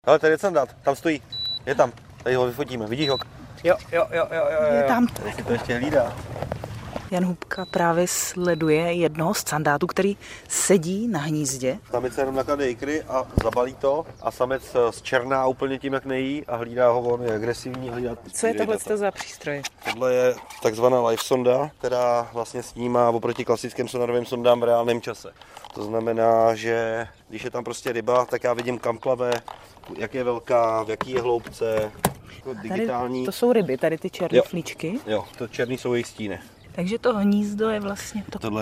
Ale tady je sandát, tam stojí, je tam, tady ho vyfotíme, vidíš ho? Jo. Je tam. Tady si to ještě hlídá. Jan Hubka právě sleduje jednoho z sandátů, který sedí na hnízdě. Samice jenom naklade ikry a zabalí to a samec zčerná úplně tím, jak nejí a hlídá ho, on je agresivní. Hlídá. Co je tohle za přístroj? Tohle je takzvaná live sonda, která vlastně snímá oproti klasickým sonarovým sondám v reálném čase. To znamená, že když je tam prostě ryba, tak já vidím, kam plave, jak je velká, v jaký je hloubce, digitální. Tady to jsou ryby, tady ty černé flíčky. Jo, to černý jsou jejich stíny. Takže to hnízdo je vlastně Tohle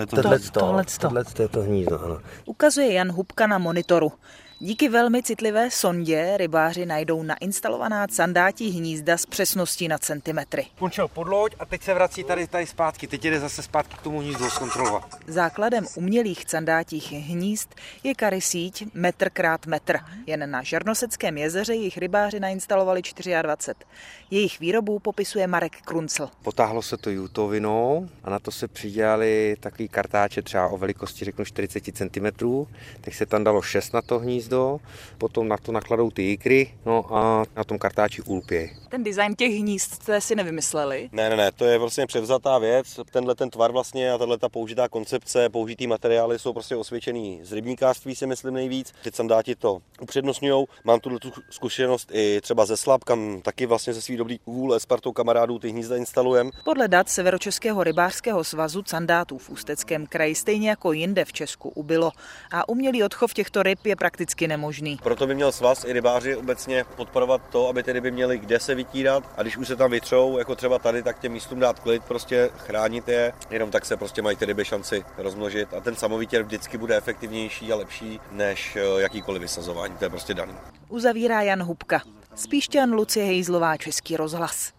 je to hnízdo, ano. Ukazuje Jan Hubka na monitoru. Díky velmi citlivé sondě rybáři najdou nainstalovaná sandátí hnízda s přesností na centimetry. Končil pod loď a teď se vrací tady zpátky. Teď jde zase zpátky k tomu hnízdu zkontrolovat. Základem umělých sandátích hnízd je karysíť metr krát metr. Jen na Žarnoseckém jezeře jejich rybáři nainstalovali 24. Jejich výrobu popisuje Marek Kruncl. Potáhlo se to jutovinou a na to se přidělali takový kartáče třeba o velikosti řeknu 40 cm. Tak se tam dalo 6 na to hnízdo. Potom na to nakladou ty ikry, no a na tom kartáči ulpěj. Ten design těch hnízd jste si nevymysleli? Ne, to je vlastně převzatá věc. Tenhle ten tvar vlastně a tato použitá koncepce, použitý materiály jsou prostě osvědčený z rybníkářství, si myslím nejvíc. Ty sandáti to upřednostňujou. Mám tu zkušenost i třeba ze Slab, kam taky vlastně ze svých dobrých vůle s partou kamarádů ty hnízda instalujeme. Podle dat Severočeského rybářského svazu sandátů v Ústeckém kraji stejně jako jinde v Česku ubylo a umělý odchov těchto ryb je prakticky nemožný. Proto by měl svaz i rybáři obecně podporovat to, aby ty ryby měly kde se vytírat a když už se tam vytřou, jako třeba tady, tak těm místům dát klid, prostě chránit je, jenom tak se prostě mají ty ryby šanci rozmnožit a ten samovýtěr vždycky bude efektivnější a lepší než jakýkoliv vysazování, to je prostě daný. Uzavírá Jan Hubka. Z Pišťan Lucie Hejzlová, Český rozhlas.